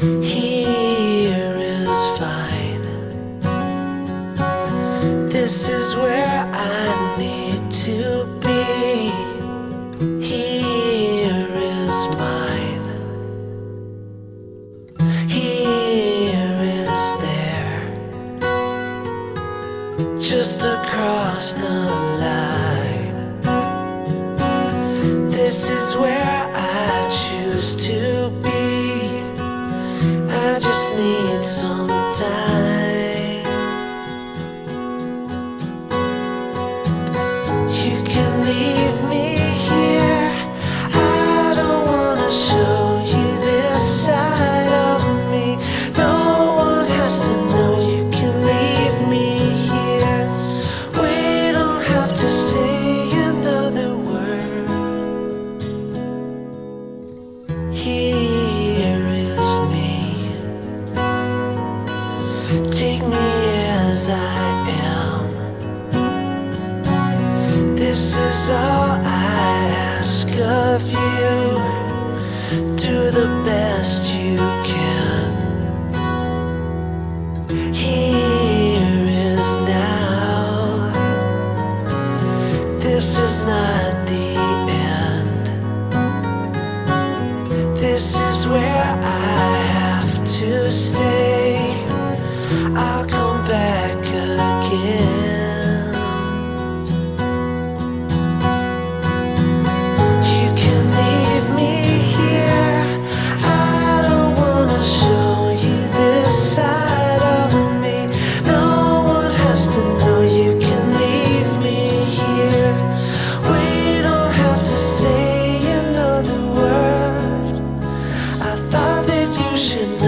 Here is fine. This is where I need to be. Here is mine. Here is there. Just across the line. This is where I choose to be. I just need some time. You can leave me here. I don't wanna show you this side of me. No one has to know. You can leave me here. We don't have to say another word. Here is me. Take me as I am. This is all I ask of you. Do the best you can. Here is now. This is not the end. This is where I have to stay. I'll come back again. You can leave me here. I don't wanna show you this side of me. No one has to know. You can leave me here. We don't have to say another word. I thought that you should know.